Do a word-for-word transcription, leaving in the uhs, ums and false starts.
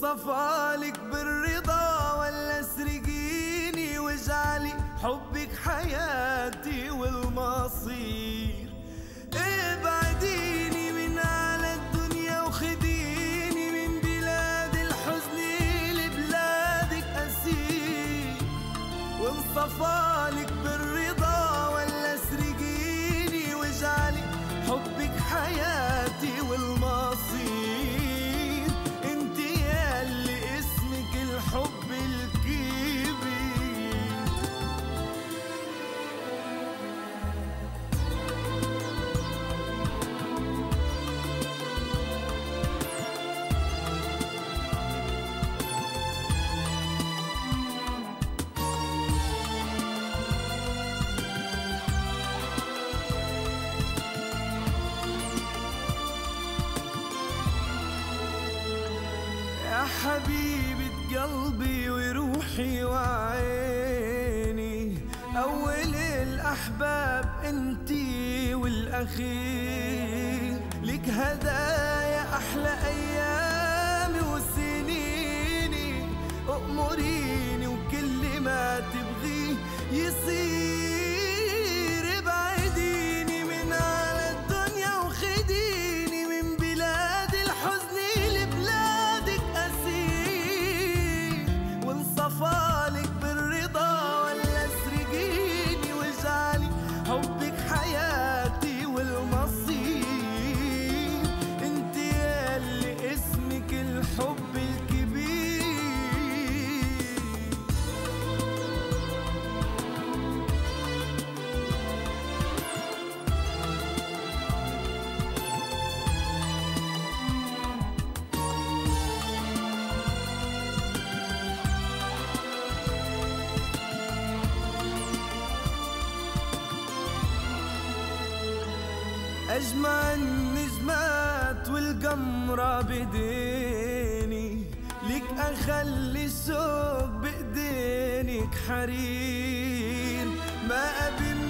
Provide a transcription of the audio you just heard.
وانصفالك بالرضا، ولا اسرقيني واجعلي حبك حياتي والمصير. ابعديني من على الدنيا وخديني من بلاد الحزن لبلادك أسير. وانصفالك بالرضا، ولا اسرقيني واجعلي حبك حياتي والمصير. انت ياللي اسمك الحب الكبير. يا حبيبة قلبي وروحي وعيني، أول الأحباب انتي والأخير. لك هدايا أحلى أيامي وسنيني، أأمريني وكل ما تبغيه يصير. ابعديني من على الدنيا وخديني من بلاد الحزن لبلادك أسير. وانصفالك بالرضا، ولا اسرقيني واجعلي حبك حياتي والمصير. انت ياللي اسمك الحب الكبير. أجمع النجمات والقمرة بديني، لك أخلي الشوق بإيدينك حرير. ما أبي